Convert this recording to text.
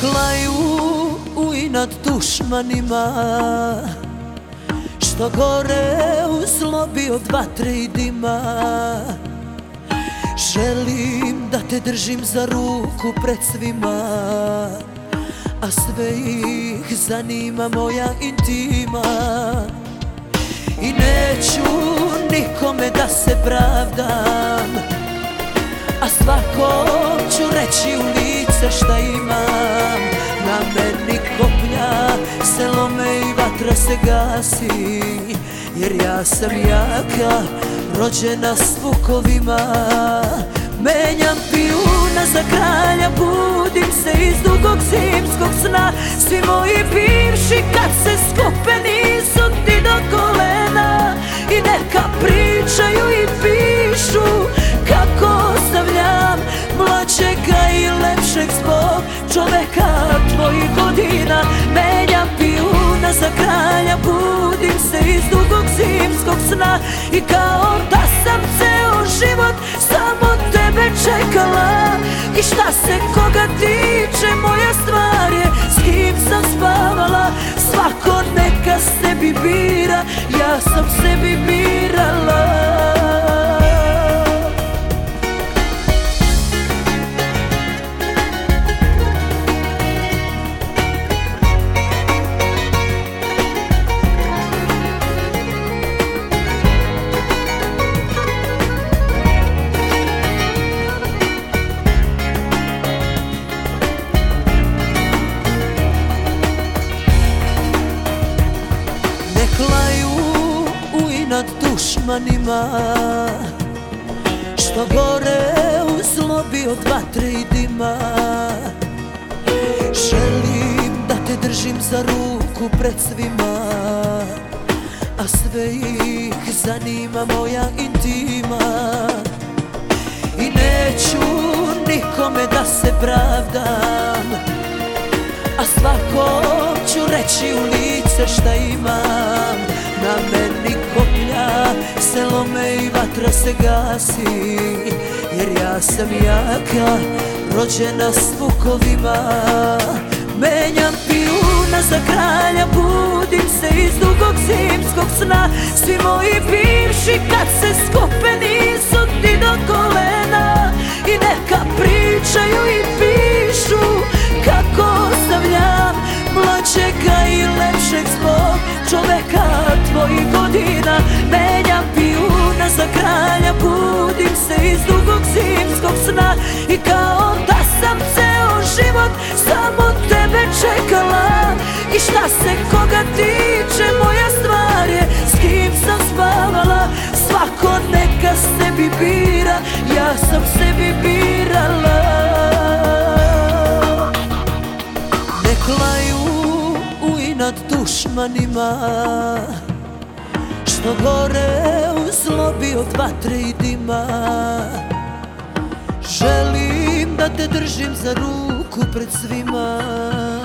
laju u inat dušmanima, što gore u zlobi od vatre i dima. Želim da te držim za ruku pred svima, a sve ih zanima moja intima. I neću nikome da se pravdam, a svakom ću reći u lice šta imam. Na meni koplja se lome i vatra se gasi, jer ja sam jaka, rođena s vukovima. Menjam pijuna za kralja, budim se iz dugog zimskog sna. Svi moji bivši kad se skupe nisu ti do kolena, i neka pričaju i pišu kako ostavljam mlađega i lepšeg zbog čoveka tvojih godina. Menjam pijuna za kralja, budim se iz dugog zimskog sna, i kao da sam ceo život samo tebe čekala. I šta se koga tiče, moja stvar je s kim sam spavala. Svako neka sebi bira, ja sam sebi birala. Nad dušmanima, što gore u zlobi od vatre i dima. Želim da te držim za ruku pred svima, a sve ih zanima moja intima. I neću nikome da se pravdam, a svakom ću reći u lice šta imam. Na meni koplja se lome i vatra se gasi, jer ja sam jaka, rođena s vukovima. Menjam pijuna za kralja, budim se iz dugog zimskog sna. Svi moji bivši kad se skupe nisu ti do kolena, i neka pričaju i pišu kako ostavljam mlađega i lepšeg zbog čoveka tvojih godina. Menjam pijuna za kralja, budim se iz dugog zimskog sna, i kao da sam ceo život samo tebe čekala. I šta se koga tiče, moja stvar je s kim sam spavala. Svako neka sebi bira, ja sam sebi birala. Nek laju u inat dušmanima, što gore u zlobi od vatre i dima. Želim da te držim za ruku pred svima,